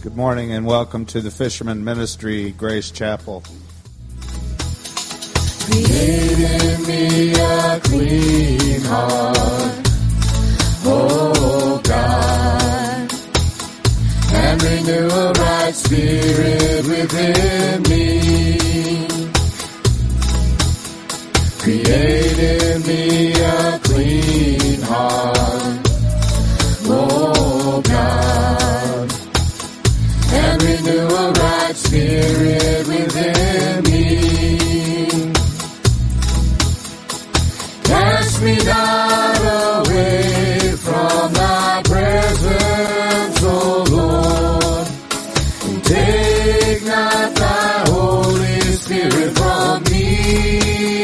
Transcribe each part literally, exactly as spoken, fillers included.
Good morning and welcome to the Fisherman Ministry, Grace Chapel. Create in me a clean heart, oh God, and renew a right spirit within me. Create in me a clean heart, oh God, and renew a right spirit within me. Cast me not away from thy presence, O Lord, and take not thy Holy Spirit from me.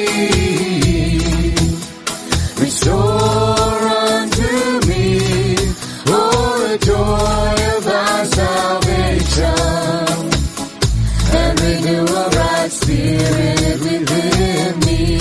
Restore unto me, oh, the joy of thy salvation, and renew a right spirit within me.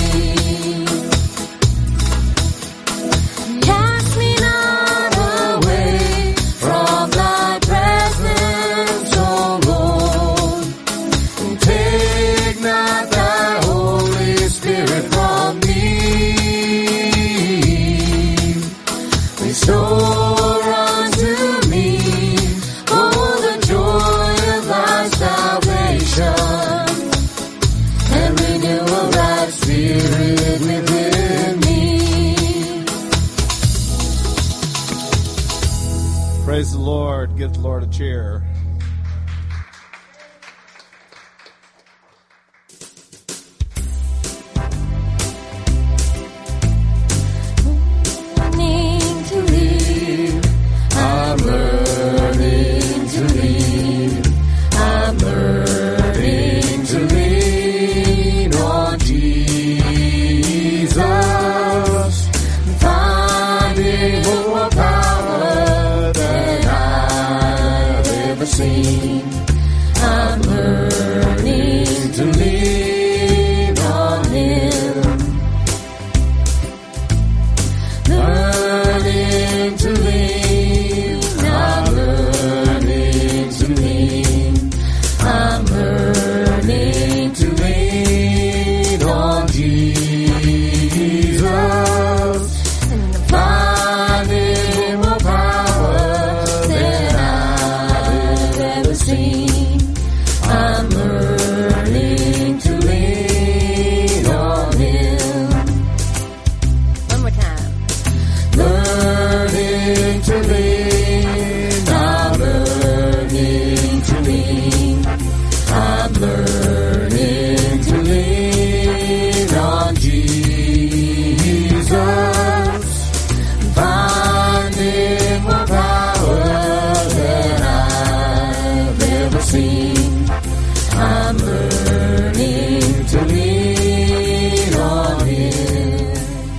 Cast me not away from thy presence, O Lord, and take not thy Holy Spirit from me. Restore unto me, oh, the joy of thy salvation, and renew a right spirit within me. Praise the Lord. Give the Lord a cheer. Learning to live, I'm learning to live, I'm learning to lean on Jesus, finding more power than I've ever seen. I'm learning to lean on Him. Learning to lean, I'm learning to lean, I'm learning to lean on Jesus, and finding more power than I've ever seen. I'm learning to lean on Him. One more time. Learning to lean, I'm learning to lean, I'm learning to lean on Jesus, finding more power than I've ever seen. I'm learning to lean on Him.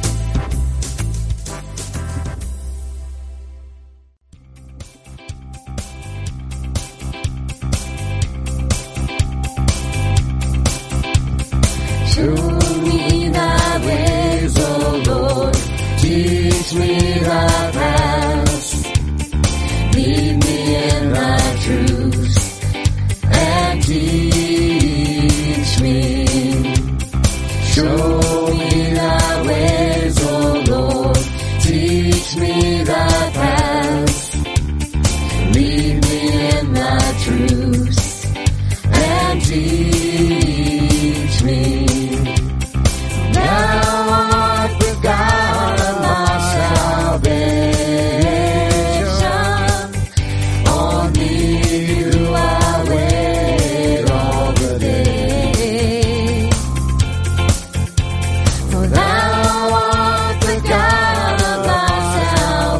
Show me thy ways, O Lord, teach me thy paths, lead me in thy truths, and teach me. Show me thy ways, O Lord, teach me thy paths, lead me in thy truths, and teach me. Thou art the God of my salvation, on thee do I wait all the day. For thou art the God of my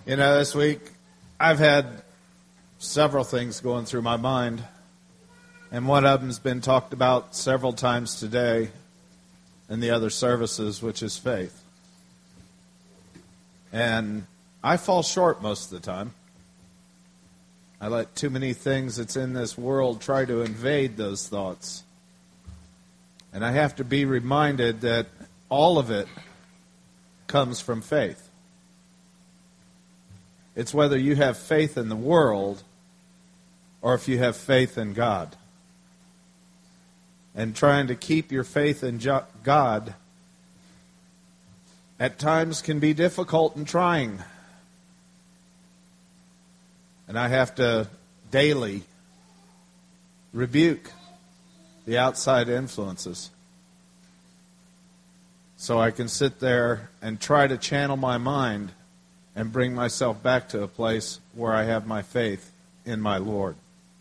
You know, this week I've had several things going through my mind, and one of them's been talked about several times today in the other services, which is faith. And I fall short most of the time. I let too many things that's in this world try to invade those thoughts. And I have to be reminded that all of it comes from faith. It's whether you have faith in the world or if you have faith in God. And trying to keep your faith in God at times can be difficult and trying. And I have to daily rebuke the outside influences so I can sit there and try to channel my mind and bring myself back to a place where I have my faith in my Lord.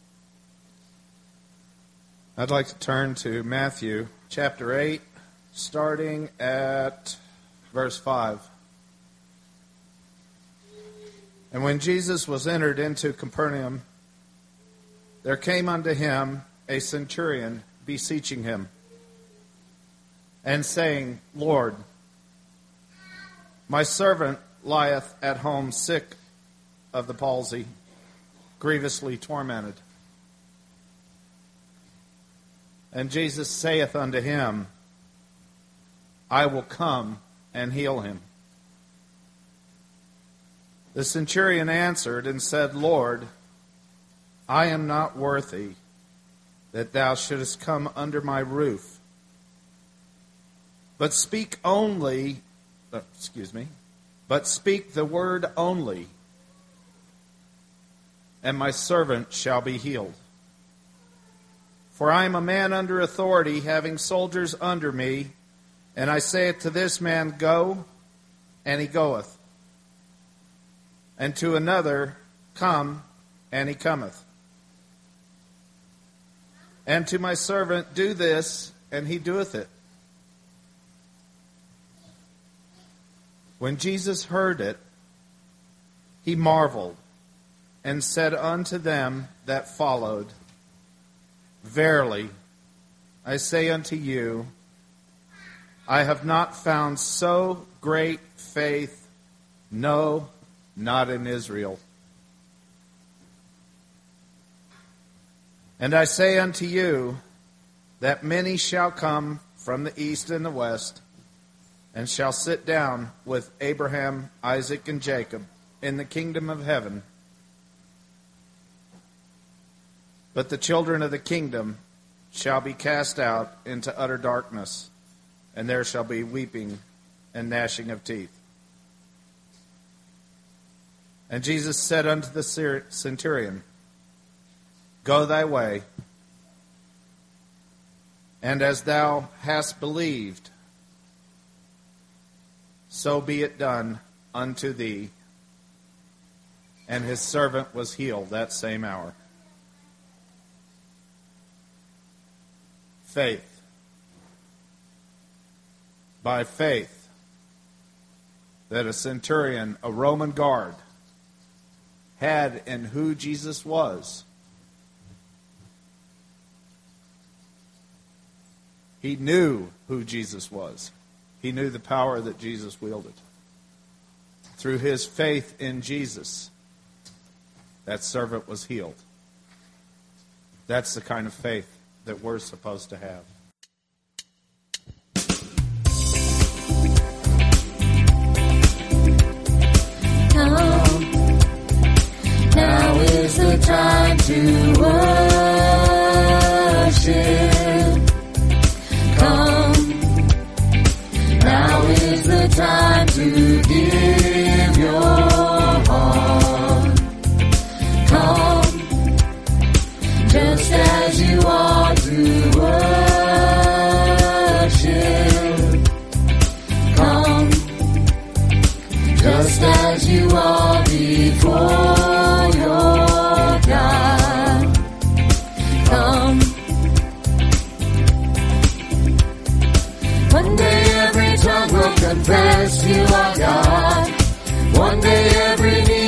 I'd like to turn to Matthew chapter eight, starting at verse five. And when Jesus was entered into Capernaum, there came unto him a centurion beseeching him, and saying, Lord, my servant lieth at home sick of the palsy, grievously tormented. And Jesus saith unto him, I will come and heal him. The centurion answered and said, Lord, I am not worthy that thou shouldest come under my roof. But speak only, uh, excuse me, but speak the word only, and my servant shall be healed. For I am a man under authority, having soldiers under me, and I say it to this man, Go, and he goeth. And to another, Come, and he cometh. And to my servant, Do this, and he doeth it. When Jesus heard it, he marveled, and said unto them that followed, Verily, I say unto you, I have not found so great faith, no, not in Israel. And I say unto you, that many shall come from the east and the west, and shall sit down with Abraham, Isaac, and Jacob in the kingdom of heaven. But the children of the kingdom shall be cast out into utter darkness, and there shall be weeping and gnashing of teeth. And Jesus said unto the centurion, Go thy way, and as thou hast believed, so be it done unto thee. And his servant was healed that same hour. Faith. By faith, that a centurion, a Roman guard, had in who Jesus was. He knew who Jesus was. He knew the power that Jesus wielded. Through his faith in Jesus, that servant was healed. That's the kind of faith that we're supposed to have. Come, now is the time to worship. Come, now is the time to give your heart. Come, just as you are to worship. Come, just as you are before your God. Come, one day every tongue will confess you are God. One day every knee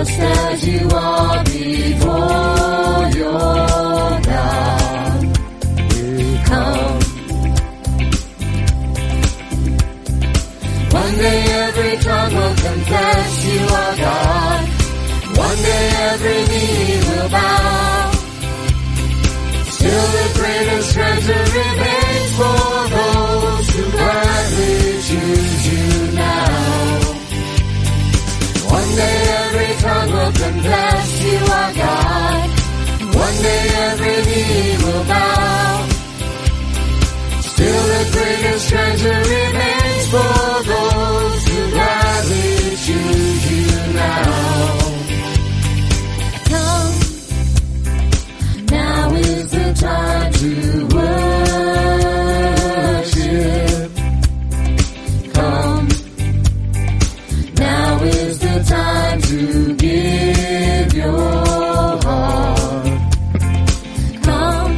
just as you are before your God. Come. One day every tongue will confess you are God. One day every knee will bow. Still the greatest treasure remains for those who gladly choose you now. One day every tongue will confess you are God. One day every knee will bow. Still the greatest treasure remains for those who gladly choose you now. Come, now is the time to worship. Come, now is the time to give your heart. Come,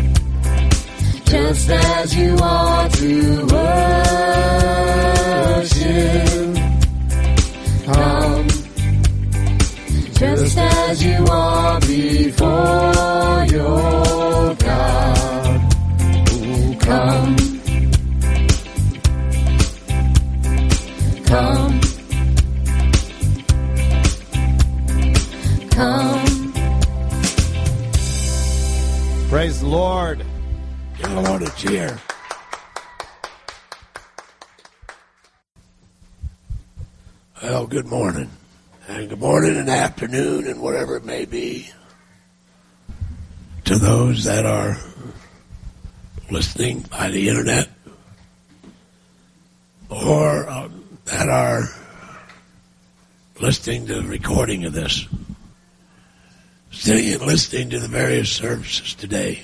just as you are to worship. Come, just as you are before your God. Oh, come, come, come. Praise the Lord. Give the Lord a cheer. Well, good morning. And good morning and afternoon and whatever it may be to those that are listening by the internet or um, that are listening to the recording of this. Sitting and listening to the various services today.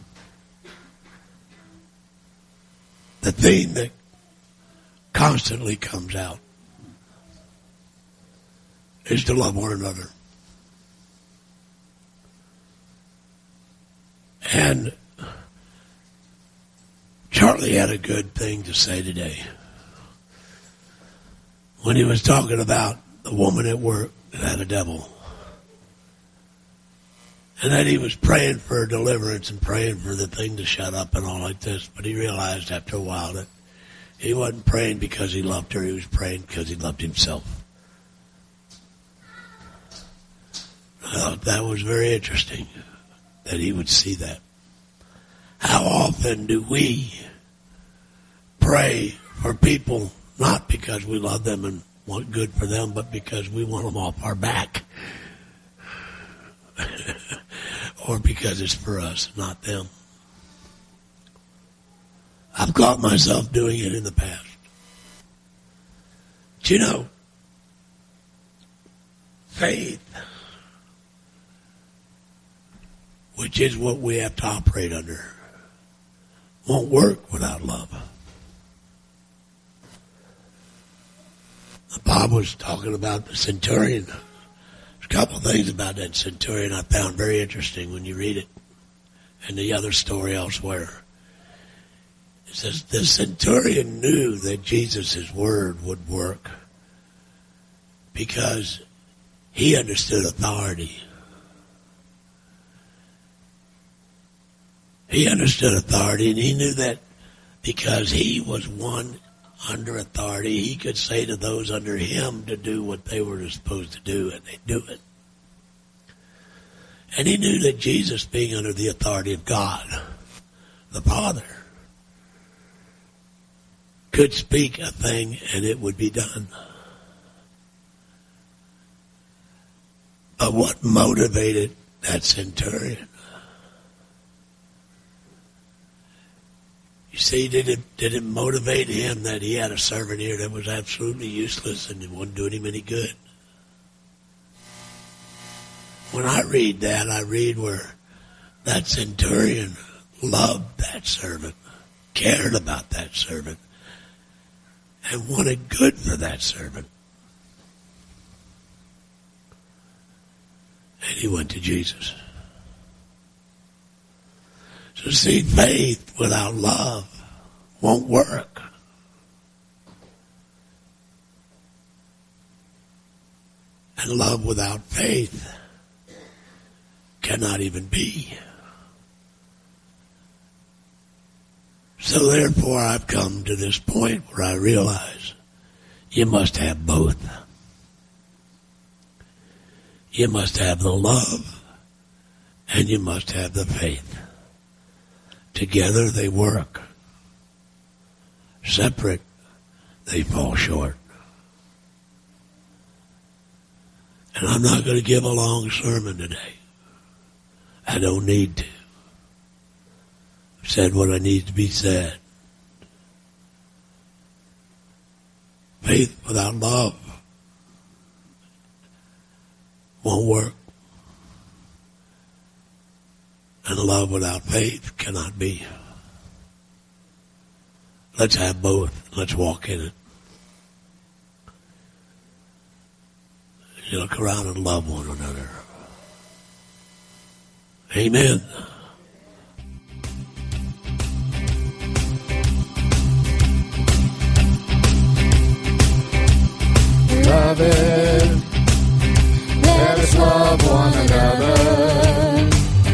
The theme that constantly comes out is to love one another. And Charlie had a good thing to say today when he was talking about the woman at work that had a devil. And that he was praying for deliverance and praying for the thing to shut up and all like this. But he realized after a while that he wasn't praying because he loved her. He was praying because he loved himself. I thought that was very interesting that he would see that. How often do we pray for people not because we love them and want good for them, but because we want them off our back? Or because it's for us, not them. I've caught myself doing it in the past. But you know, faith, which is what we have to operate under, won't work without love. Bob was talking about the centurion. There's a couple of things about that centurion I found very interesting when you read it, and the other story elsewhere. It says the centurion knew that Jesus' word would work because he understood authority. He understood authority, and he knew that because he was one under authority, he could say to those under him to do what they were supposed to do, and they do it. And he knew that Jesus, being under the authority of God, the Father, could speak a thing and it would be done. But what motivated that centurion? You see, did it, did it motivate him that he had a servant here that was absolutely useless and it wasn't doing him any good? When I read that, I read where that centurion loved that servant, cared about that servant, and wanted good for that servant. And he went to Jesus. So see, faith without love won't work. And love without faith cannot even be. So therefore I've come to this point where I realize you must have both. You must have the love and you must have the faith. Together they work. Separate, they fall short. And I'm not going to give a long sermon today. I don't need to. I've said what I need to be said. Faith without love won't work. And love without faith cannot be. Let's have both. Let's walk in it. You look around and love one another. Amen. Beloved, let us love one another.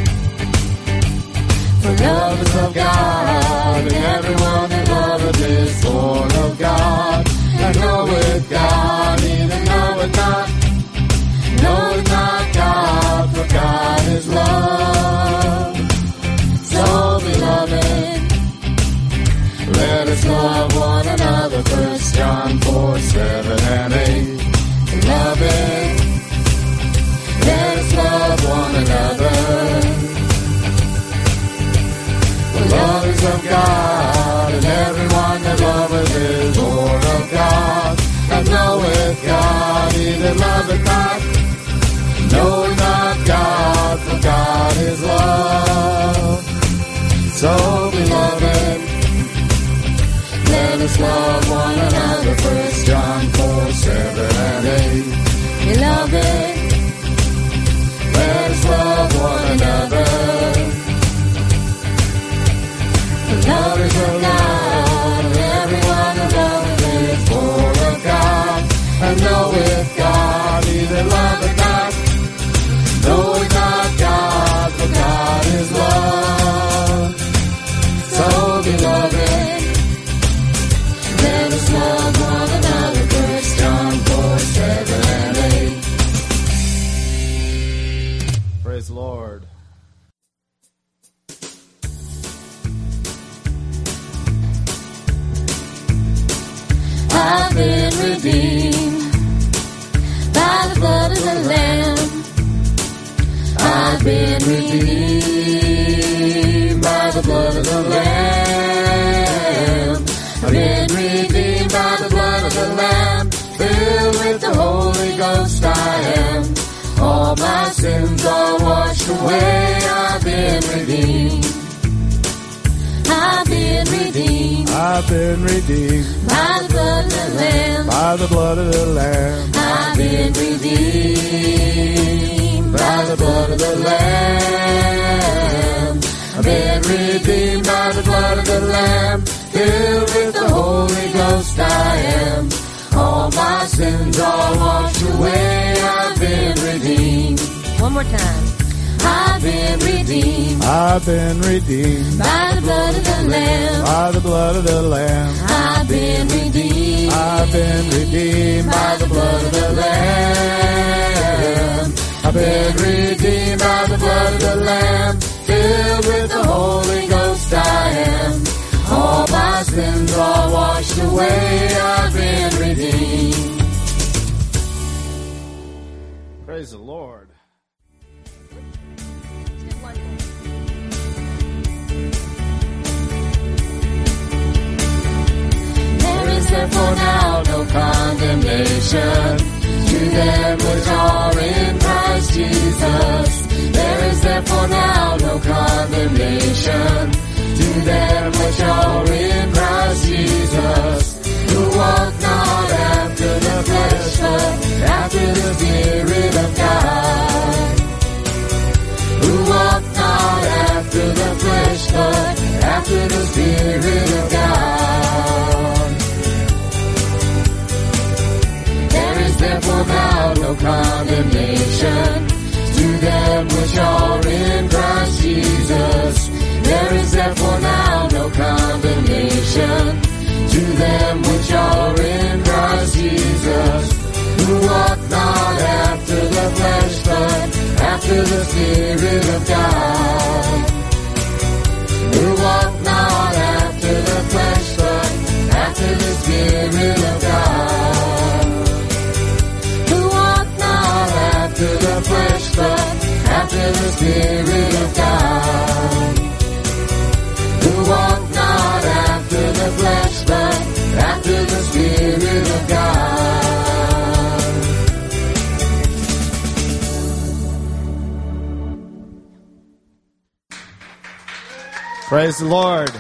For love is of God, and everyone that loveth is born of God, and knoweth God, even knoweth not, knoweth not God, for God is love. So beloved, let us love one another. First John four, seven and eight. Beloved, let us love one another. For love is of God, and everyone that loveth is born of God, and knoweth God, he that loveth not, knoweth not God, for God is love. So beloved, let us love one another. First John four, seven and eight. Beloved, let us love one another. The love is of God, and everyone that loveth is born of God, and knoweth God, he that loveth not, knoweth not God, for God is love. So beloved, let us love one another. First John four, seven and eight. Praise the Lord. I've been redeemed by the blood of the Lamb. I've been redeemed by the blood of the Lamb. I've been redeemed by the blood of the Lamb. Filled with the Holy Ghost I am. All my sins are washed away. I've been redeemed. I've been redeemed. I've been redeemed By the blood of the Lamb. by the blood of the Lamb. I've been redeemed by the blood of the Lamb. I've been redeemed by the blood of the Lamb. Filled with the Holy Ghost I am. All my sins are washed away. I've been redeemed. One more time. I've been redeemed I've been redeemed by the blood of the Lamb. by the blood of the Lamb. I've been redeemed I've been redeemed by the blood of the Lamb. I've been redeemed by the blood of the Lamb. Filled with the Holy Ghost I am. All my sins are washed away. I've been redeemed. Praise the Lord. There is therefore now no condemnation to them which are in Christ Jesus. There is therefore now no condemnation to them which are in Christ Jesus, who walk not after the flesh, but after the Spirit of God. Who walk not after the flesh, but after the Spirit of God. There is therefore now no condemnation after the Spirit of God. Who walk not after the flesh, but after the Spirit of God. Who walk not after the flesh, but after the Spirit of God. Who walk not after the flesh, but after the Spirit of God. Praise the Lord.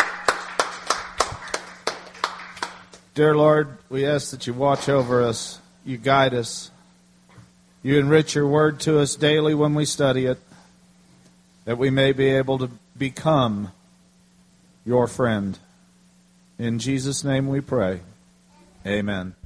Dear Lord, we ask that you watch over us, you guide us, you enrich your word to us daily when we study it, that we may be able to become your friend. In Jesus' name we pray. Amen.